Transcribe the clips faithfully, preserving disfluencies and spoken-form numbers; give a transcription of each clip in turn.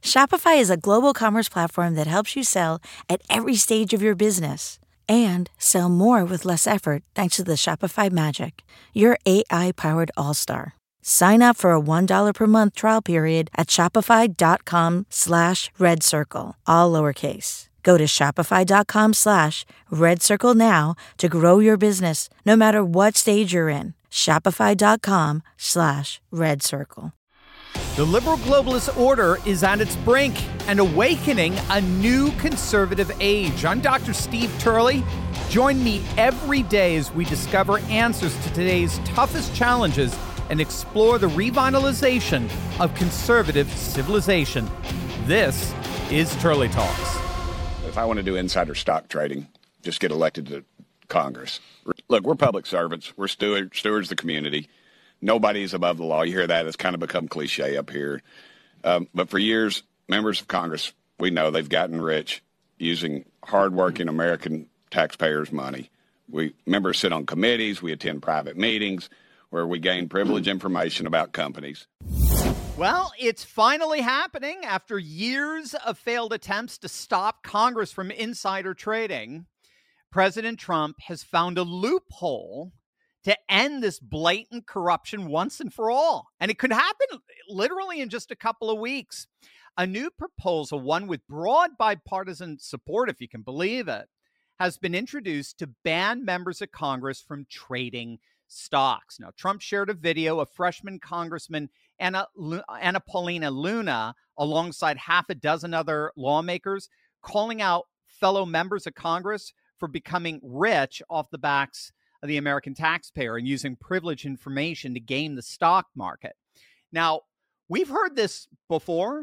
Shopify is a global commerce platform that helps you sell at every stage of your business and sell more with less effort thanks to the Shopify Magic, your A I-powered all-star. Sign up for a one dollar per month trial period at shopify.com slash red circle, all lowercase. Go to shopify.com slash red circle now to grow your business no matter what stage you're in. Shopify.com slash red circle. The liberal globalist order is at its brink and awakening a new conservative age. I'm Doctor Steve Turley. Join me every day as we discover answers to today's toughest challenges and explore the revitalization of conservative civilization. This is Turley Talks. If I want to do insider stock trading, just get elected to Congress. Look, we're public servants. We're steward, stewards of the community. Nobody's above the law. You hear that. It's kind of become cliche up here. Um, but for years, members of Congress, we know they've gotten rich using hardworking American taxpayers' money. We members sit on committees. We attend private meetings where we gain privileged information about companies. Well, it's finally happening after years of failed attempts to stop Congress from insider trading. President Trump has found a loophole to end this blatant corruption once and for all. And it could happen literally in just a couple of weeks. A new proposal, one with broad bipartisan support, if you can believe it, has been introduced to ban members of Congress from trading stocks. Now, Trump shared a video of freshman Congressman Anna, Anna Paulina Luna alongside half a dozen other lawmakers calling out fellow members of Congress for becoming rich off the backs of the American taxpayer and using privileged information to game the stock market. Now, we've heard this before,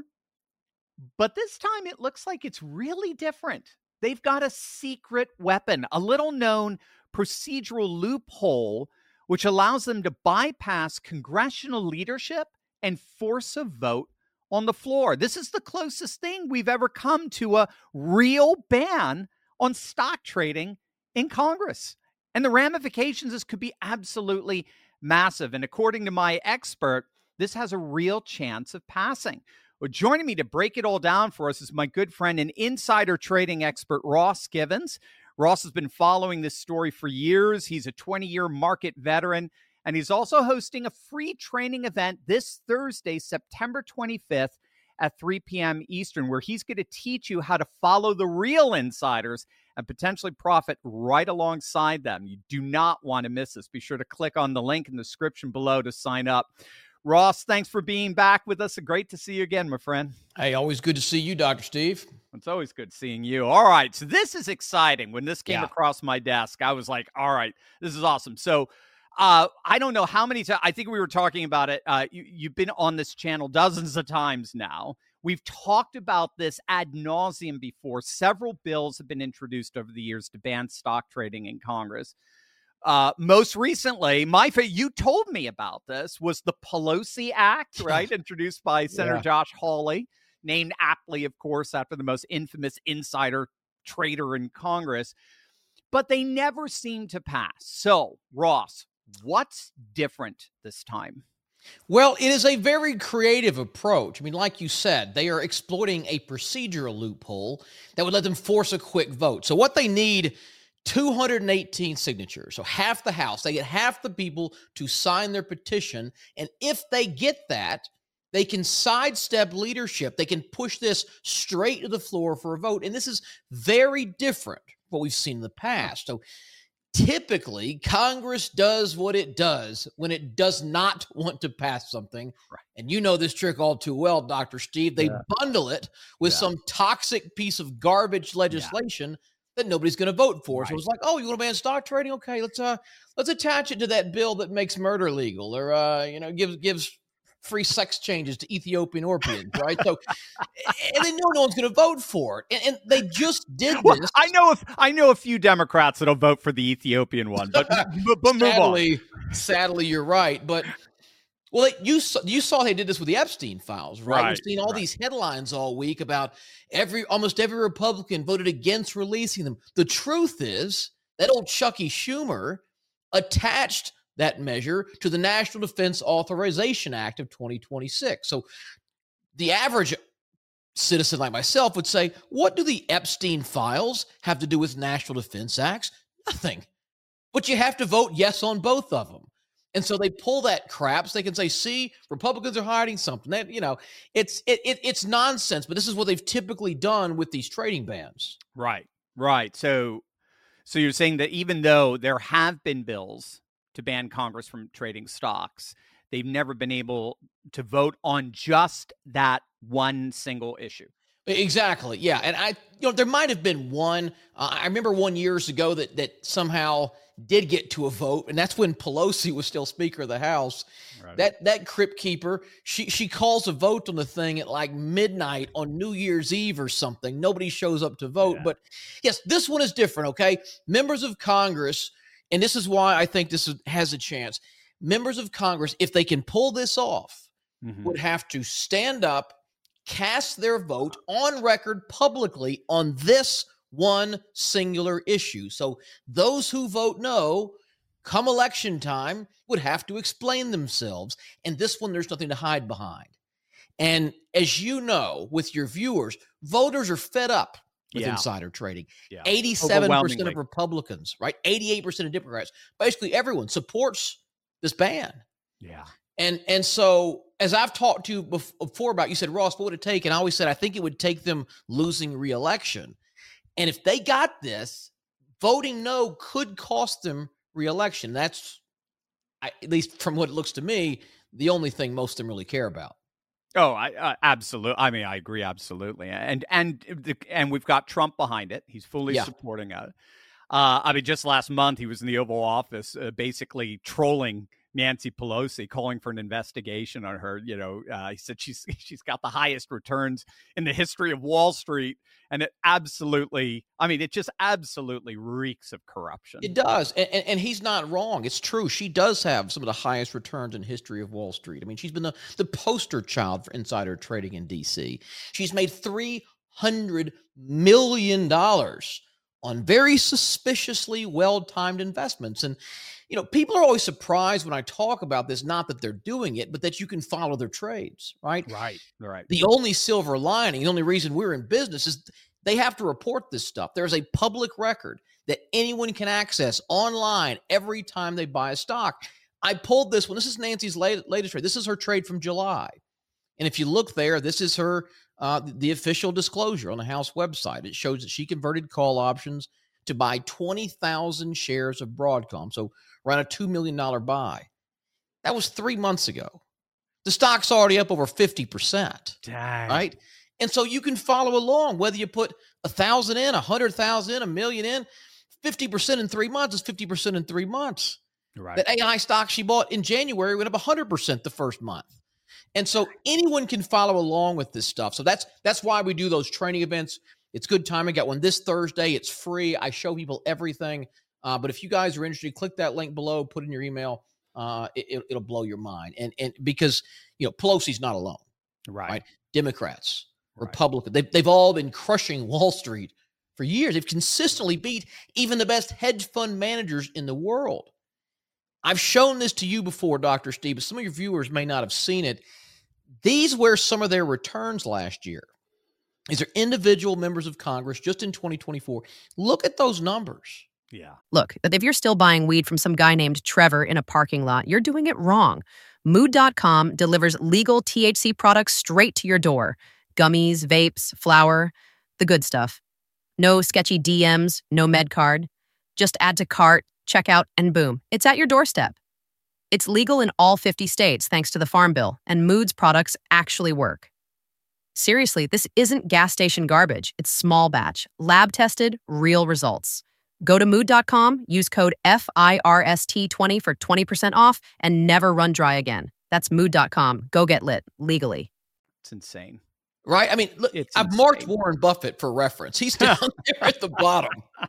but this time it looks like it's really different. They've got a secret weapon, a little known procedural loophole, which allows them to bypass congressional leadership and force a vote on the floor. This is the closest thing we've ever come to a real ban on stock trading in Congress. And the ramifications of this could be absolutely massive. And according to my expert, this has a real chance of passing. Well, joining me to break it all down for us is my good friend and insider trading expert, Ross Givens. Ross has been following this story for years. He's a twenty-year market veteran, and he's also hosting a free training event this Thursday, September twenty-fifth at three p.m. Eastern, where he's going to teach you how to follow the real insiders and potentially profit right alongside them. You do not want to miss this. Be sure to click on the link in the description below to sign up. Ross, thanks for being back with us. Great to see you again, my friend. Hey, always good to see you, Doctor Steve. It's always good seeing you. All right, so this is exciting. When this came yeah. across my desk, I was like, all right, this is awesome. So uh, I don't know how many times, I think we were talking about it. Uh, you, you've been on this channel dozens of times now. We've talked about this ad nauseum before. Several bills have been introduced over the years to ban stock trading in Congress. Uh, most recently, my fa- you told me about this, was the Pelosi Act, right? Introduced by Senator yeah. Josh Hawley, named aptly, of course, after the most infamous insider trader in Congress. But they never seem to pass. So, Ross, what's different this time? Well, it is a very creative approach. I mean, like you said, they are exploiting a procedural loophole that would let them force a quick vote. So what they need, two hundred eighteen signatures. So half the House, they get half the people to sign their petition. And if they get that, they can sidestep leadership. They can push this straight to the floor for a vote. And this is very different from what we've seen in the past. So typically, Congress does what it does when it does not want to pass something. Right. And you know this trick all too well, Doctor Steve. They yeah. bundle it with yeah. some toxic piece of garbage legislation yeah. that nobody's going to vote for. Right. So it's like, oh, you want to ban stock trading? Okay, let's uh let's attach it to that bill that makes murder legal, or uh, you know, gives gives free sex changes to Ethiopian Orpians, right? So, and they know no one's going to vote for it, and, and they just did this. Well, I know if I know a few Democrats that'll vote for the Ethiopian one, but, but, but sadly, move on. sadly, you're right. But well, they, you saw, you saw they did this with the Epstein files, right? right We've seen all right. these headlines all week about every almost every Republican voted against releasing them. The truth is that old Chucky Schumer attached that measure to the National Defense Authorization Act of twenty twenty-six. So the average citizen like myself would say, what do the Epstein files have to do with National Defense Acts? Nothing. But you have to vote yes on both of them. And so they pull that crap so they can say, see, Republicans are hiding something. That, you know, it's it, it it's nonsense, but this is what they've typically done with these trading bans. Right, right. So, so you're saying that even though there have been bills to ban Congress from trading stocks, they've never been able to vote on just that one single issue. Exactly. Yeah. And I, you know, there might have been one. Uh, I remember one years ago that that somehow did get to a vote, and that's when Pelosi was still Speaker of the House. Right. That that crypt keeper, she she calls a vote on the thing at like midnight on New Year's Eve or something. Nobody shows up to vote. Yeah. But yes, this one is different. Okay, members of Congress, and this is why I think this is, has a chance. Members of Congress, if they can pull this off, mm-hmm. would have to stand up, cast their vote on record publicly on this one singular issue. So those who vote no, come election time, would have to explain themselves. And this one, there's nothing to hide behind. And as you know, with your viewers, voters are fed up with yeah. insider trading. Yeah. eighty-seven percent of Republicans, right? eighty-eight percent of Democrats, basically everyone supports this ban. Yeah. And and so, as I've talked to you before about, you said, Ross, what would it take? And I always said, I think it would take them losing re-election. And if they got this, voting no could cost them re-election. That's, I, at least from what it looks to me, the only thing most of them really care about. Oh, I uh, absolutely. I mean, I agree absolutely. And and the, and we've got Trump behind it. He's fully yeah. supporting it. Uh, I mean, just last month, he was in the Oval Office uh, basically trolling Nancy Pelosi, calling for an investigation on her. You know, uh, he said she's she's got the highest returns in the history of Wall Street. And it absolutely, I mean, it just absolutely reeks of corruption. It does. And, and, and he's not wrong. It's true. She does have some of the highest returns in history of Wall Street. I mean, she's been the, the poster child for insider trading in D C. She's made three hundred million dollars on very suspiciously well-timed investments. And, you know, people are always surprised when I talk about this, not that they're doing it, but that you can follow their trades, right? Right, right. The only silver lining, the only reason we're in business is they have to report this stuff. There's a public record that anyone can access online every time they buy a stock. I pulled this one. This is Nancy's late, latest trade. This is her trade from July. And if you look there, this is her uh, the official disclosure on the House website. It shows that she converted call options to buy twenty thousand shares of Broadcom. So around a two million dollars buy. That was three months ago. The stock's already up over fifty percent. Dang. Right? And so you can follow along, whether you put one thousand in, one hundred thousand in, a million in, fifty percent in three months is fifty percent in three months. Right. That A I stock she bought in January went up one hundred percent the first month. And so anyone can follow along with this stuff. So that's that's why we do those training events. It's good time. I got one this Thursday. It's free. I show people everything. Uh, but if you guys are interested, click that link below, put in your email. Uh, it, it'll blow your mind. And and because, you know, Pelosi's not alone. Right. right? Democrats, right. Republicans, they've, they've all been crushing Wall Street for years. They've consistently beat even the best hedge fund managers in the world. I've shown this to you before, Doctor Steve, but some of your viewers may not have seen it. These were some of their returns last year. These are individual members of Congress just in twenty twenty-four. Look at those numbers. Yeah. Look, if you're still buying weed from some guy named Trevor in a parking lot, you're doing it wrong. Mood dot com delivers legal T H C products straight to your door. Gummies, vapes, flour, the good stuff. No sketchy D Ms, no med card. Just add to cart, checkout, and boom, it's at your doorstep. It's legal in all fifty states thanks to the Farm Bill, and Mood's products actually work. Seriously, this isn't gas station garbage. It's small batch, lab-tested, real results. Go to mood dot com, use code F I R S T twenty for twenty percent off, and never run dry again. That's mood dot com. Go get lit, legally. It's insane. Right? I mean, look, it's I've insane. marked Warren Buffett for reference. He's down there at the bottom.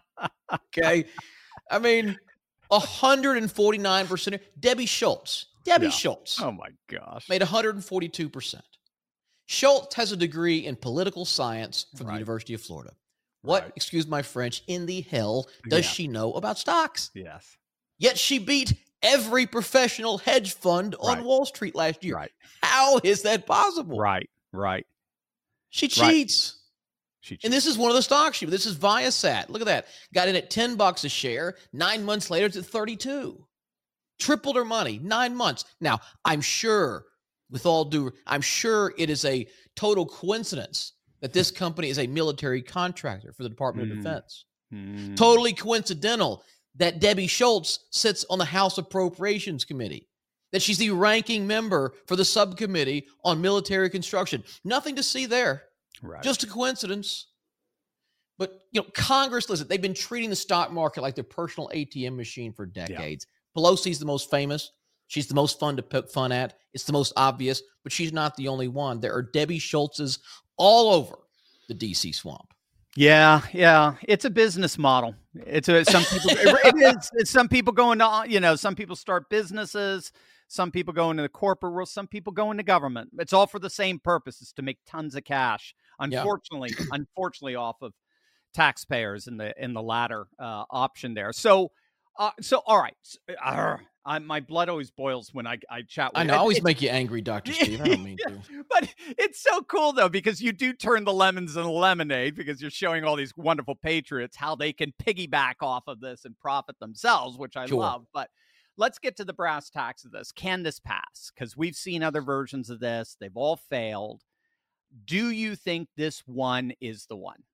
Okay? I mean, one hundred forty-nine percent. Debbie Schultz. Debbie yeah. Schultz. Oh, my gosh. Made one hundred forty-two percent. Schultz has a degree in political science from right. the University of Florida. What, right. excuse my French, in the hell does yeah. she know about stocks? Yes. Yet she beat every professional hedge fund on right. Wall Street last year. Right. How is that possible? Right, right. She cheats. Right. She cheats. And this is one of the stocks. She, this is Viasat. Look at that. Got in at ten bucks a share. Nine months later, it's at thirty-two. Tripled her money. Nine months. Now, I'm sure, with all due, I'm sure it is a total coincidence that this company is a military contractor for the Department mm. of Defense. Mm. Totally coincidental that Debbie Schultz sits on the House Appropriations Committee, that she's the ranking member for the subcommittee on military construction. Nothing to see there. Right. Just a coincidence. But, you know, Congress, listen, they've been treating the stock market like their personal A T M machine for decades. Yeah. Pelosi's the most famous. She's the most fun to poke fun at. It's the most obvious, but she's not the only one. There are Debbie Schultzes all over the D C swamp. Yeah, yeah, it's a business model. It's a some people. it, it is. It's some people going to, you know, some people start businesses. Some people go into the corporate world. Some people go into government. It's all for the same purpose: is to make tons of cash. Unfortunately, yeah. unfortunately, off of taxpayers in the in the latter uh, option there. So, uh, so all right. Uh, I, my blood always boils when I, I chat with I you. know, I always make you angry, Doctor Steve. I don't mean to. But it's so cool, though, because you do turn the lemons into lemonade because you're showing all these wonderful patriots how they can piggyback off of this and profit themselves, which I sure. love. But let's get to the brass tacks of this. Can this pass? Because we've seen other versions of this. They've all failed. Do you think this one is the one?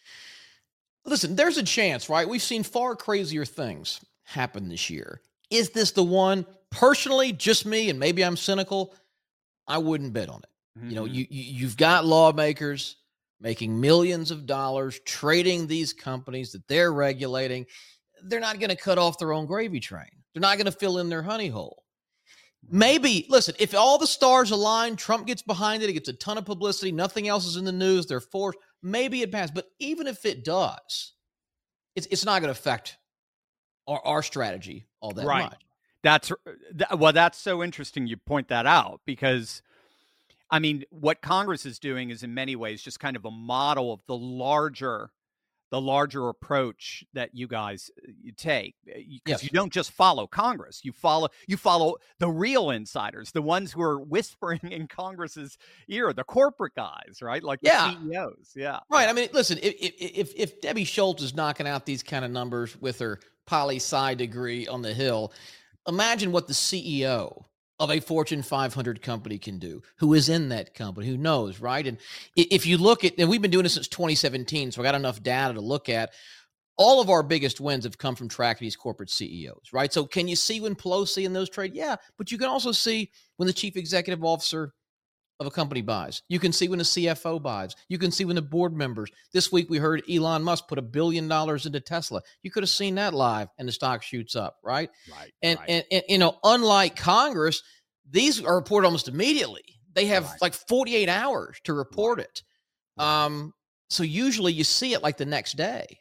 Listen, there's a chance, right? We've seen far crazier things happen this year. Is this the one? Personally, just me, and maybe I'm cynical, I wouldn't bet on it. Mm-hmm. You know, you, you, you've got lawmakers making millions of dollars, trading these companies that they're regulating. They're not going to cut off their own gravy train. They're not going to fill in their honey hole. Maybe, listen, if all the stars align, Trump gets behind it, it gets a ton of publicity, nothing else is in the news, they're forced, maybe it passes. But even if it does, it's, it's not going to affect our, our strategy all that right. much. That's that, well, that's so interesting you point that out because, I mean, what Congress is doing is in many ways just kind of a model of the larger, the larger approach that you guys you take because yes. you don't just follow Congress, you follow you follow the real insiders, the ones who are whispering in Congress's ear, the corporate guys, right? Like the yeah. C E Os, yeah, right. I mean, listen, if if if Debbie Schultz is knocking out these kind of numbers with her poli-sci degree on the Hill, imagine what the C E O of a Fortune five hundred company can do, who is in that company, who knows, right? And if you look at, and we've been doing this since twenty seventeen, so I got enough data to look at, all of our biggest wins have come from tracking these corporate C E Os, right? So can you see when Pelosi and those trade? Yeah, but you can also see when the chief executive officer of a company buys. You can see when the C F O buys. You can see when the board members. This week we heard Elon Musk put a billion dollars into Tesla. You could have seen that live and the stock shoots up, right? Right. And, right. and, and you know, unlike Congress, these are reported almost immediately. They have right. like forty-eight hours to report right. it. Right. Um, so usually you see it like the next day.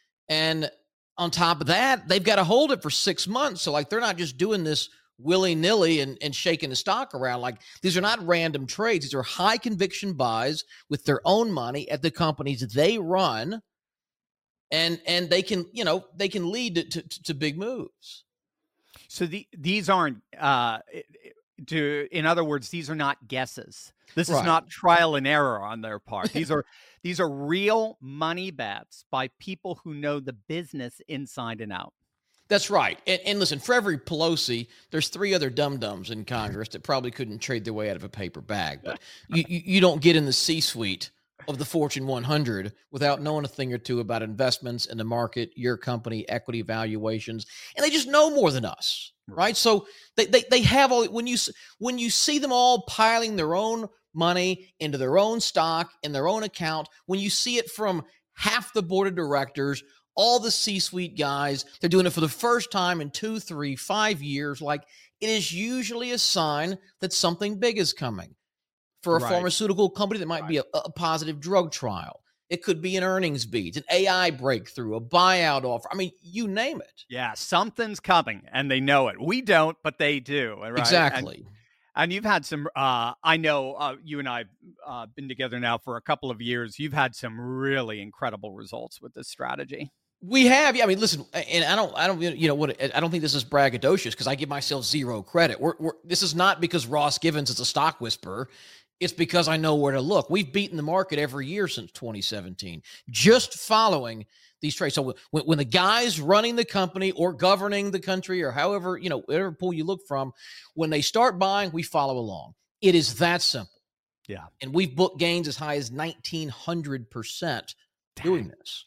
And on top of that, they've got to hold it for six months. So like they're not just doing this willy-nilly and, and shaking the stock around. Like these are not random trades. These are high conviction buys with their own money at the companies they run. And and they can, you know, they can lead to, to, to big moves. So the, these aren't, uh, to, in other words, these are not guesses. This right. is not trial and error on their part. These are these are real money bets by people who know the business inside and out. That's right. And, and listen, for every Pelosi, there's three other dum-dums in Congress that probably couldn't trade their way out of a paper bag. But you, you, you don't get in the C-suite of the Fortune one hundred without knowing a thing or two about investments in the market, your company, equity valuations. And they just know more than us, right? So they, they, they have all, when you, when you see them all piling their own money into their own stock, in their own account, when you see it from half the board of directors, all the C-suite guys, they're doing it for the first time in two, three, five years. Like it is usually a sign that something big is coming for a right. pharmaceutical company. That might right. be a, a positive drug trial. It could be an earnings beat, an A I breakthrough, a buyout offer. I mean, you name it. Yeah, something's coming and they know it. We don't, but they do. Right? Exactly. And, and you've had some, uh, I know uh, you and I have uh, been together now for a couple of years. You've had some really incredible results with this strategy. We have, yeah. I mean, listen, and I don't, I don't, you know, what? I don't think this is braggadocious because I give myself zero credit. We're, we're, this is not because Ross Givens is a stock whisperer. It's because I know where to look. We've beaten the market every year since twenty seventeen, just following these trades. So when, when the guys running the company or governing the country or however, you know, whatever pool you look from, when they start buying, we follow along. It is that simple. Yeah. And we've booked gains as high as nineteen hundred percent doing this.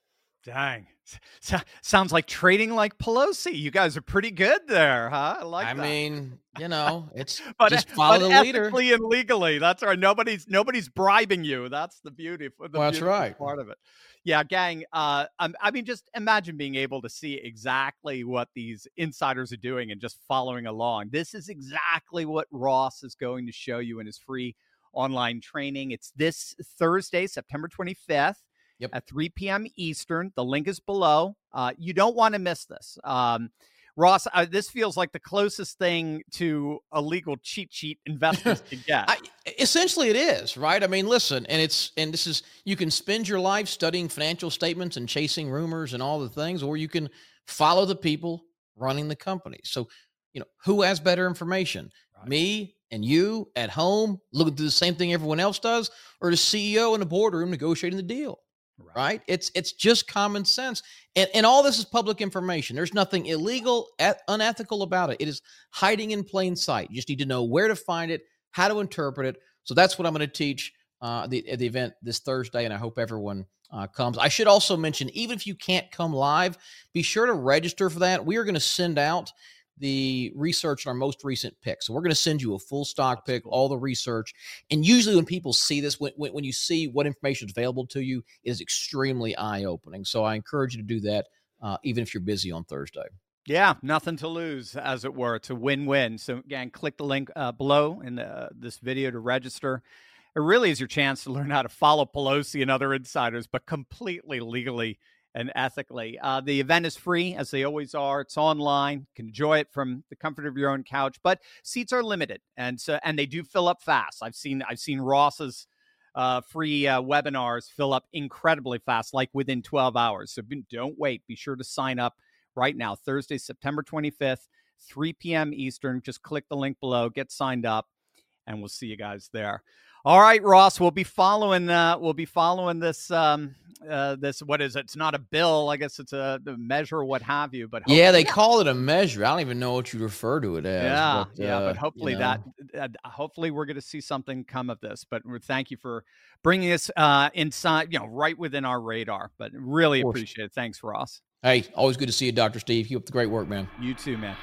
Dang. So, sounds like trading like Pelosi. You guys are pretty good there, huh? I like I that. mean, you know, it's but, just follow but the leader. Ethically and legally. That's right. Nobody's nobody's bribing you. That's the beauty. The well, that's right. part of it. Yeah, gang. Uh, um, I mean, just imagine being able to see exactly what these insiders are doing and just following along. This is exactly what Ross is going to show you in his free online training. It's this Thursday, September twenty-fifth. Yep. At three p.m. Eastern. The link is below. Uh, you don't want to miss this. Um, Ross, uh, this feels like the closest thing to a legal cheat sheet investors can get. I, essentially, it is, right? I mean, listen, and it's and this is, you can spend your life studying financial statements and chasing rumors and all the things, or you can follow the people running the company. So, you know, who has better information? Right. Me and you at home looking through the same thing everyone else does, or the C E O in the boardroom negotiating the deal? Right. right? It's it's just common sense. And, and all this is public information. There's nothing illegal, et- unethical about it. It is hiding in plain sight. You just need to know where to find it, how to interpret it. So that's what I'm going to teach uh, the, at the event this Thursday, and I hope everyone uh, comes. I should also mention, even if you can't come live, be sure to register for that. We are going to send out the research on our most recent pick. So we're going to send you a full stock pick, all the research. And usually when people see this, when, when, when you see what information is available to you, it is extremely eye-opening. So I encourage you to do that, uh, even if you're busy on Thursday. Yeah, nothing to lose, as it were. It's a win-win. So again, click the link uh, below in the, uh, this video to register. It really is your chance to learn how to follow Pelosi and other insiders, but completely legally and ethically. Uh, the event is free, as they always are. It's online. You can enjoy it from the comfort of your own couch, but seats are limited, and so and they do fill up fast. I've seen I've seen Ross's uh, free uh, webinars fill up incredibly fast, like within twelve hours. So don't wait. Be sure to sign up right now. Thursday, September twenty-fifth, three p.m. Eastern. Just click the link below, get signed up, and we'll see you guys there. All right, Ross, we'll be following. Uh, we'll be following this. Um, uh, this what is it? It's not a bill. I guess it's a, a measure, what have you. But yeah, they call it a measure. I don't even know what you refer to it as. Yeah, but, yeah. uh, But hopefully you know. that. Uh, hopefully we're going to see something come of this. But thank you for bringing us uh, inside. You know, right within our radar. But really appreciate it. Thanks, Ross. Hey, always good to see you, Doctor Steve. Keep up the great work, man. You too, man.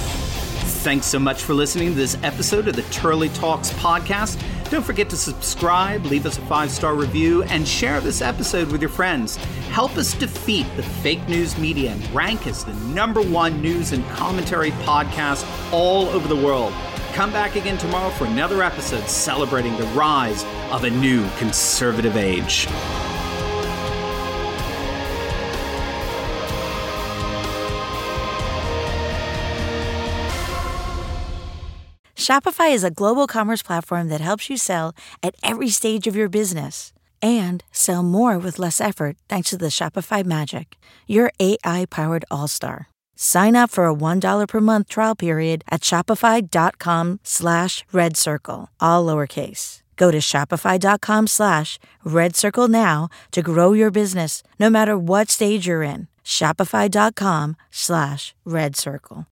Thanks so much for listening to this episode of the Turley Talks podcast. Don't forget to subscribe, leave us a five-star review, and share this episode with your friends. Help us defeat the fake news media and rank as the number one news and commentary podcast all over the world. Come back again tomorrow for another episode celebrating the rise of a new conservative age. Shopify is a global commerce platform that helps you sell at every stage of your business and sell more with less effort thanks to the Shopify Magic, your A I-powered all-star. Sign up for a one dollar per month trial period at shopify.com slash red circle, all lowercase. Go to shopify.com slash red circle now to grow your business no matter what stage you're in. Shopify.com slash red circle.